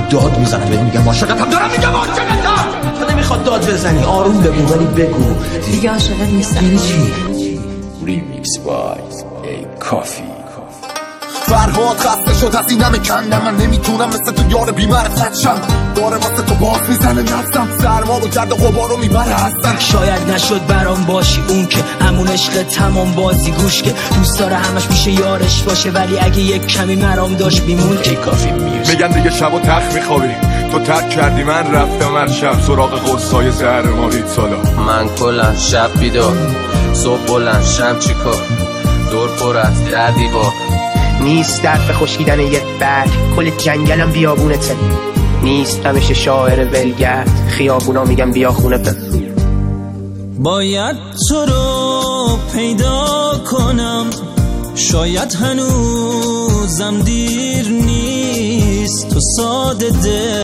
داد میزنم بهت میگم عاشقتم، دارم میگم عاشقتم. تو نمیخواد داد بزنی، آروم بگو ولی بگو دیگه عاشقت نیستم. یعنی چی؟ ریمیکس بای ای کافی. فرهاد خسته شد از این همه کندم، من نمیتونم مثل تو یار بی‌معرفت شم. داره واسه تو باز میزنه نفسم، سرما و گرد و غبارو میبره هستم. شاید نشد برام باشی اون که همون عشق تمام بازی گوش که دوست داره همش میشه یارش باشه، ولی اگه یک کمی مرام داشت بیمون. ای کافی میوزیک. میگن دیگه شب و تخت میخوابی، تو ترک کردی من رفتم هر شب سراغ قصای زهر مارید سالا. من کلا شب بیدار، صبح بلند شم چیکار، دور پر از دردی با نیست درد خشکیدن یک برگ، کل جنگلم بیابونته. نیست همیشه شاعر ولگرد، خیابونا میگم بیا خونه پر. باید تو رو پیدا کنم، شاید هنوزم دیر نیست، تو ساده دل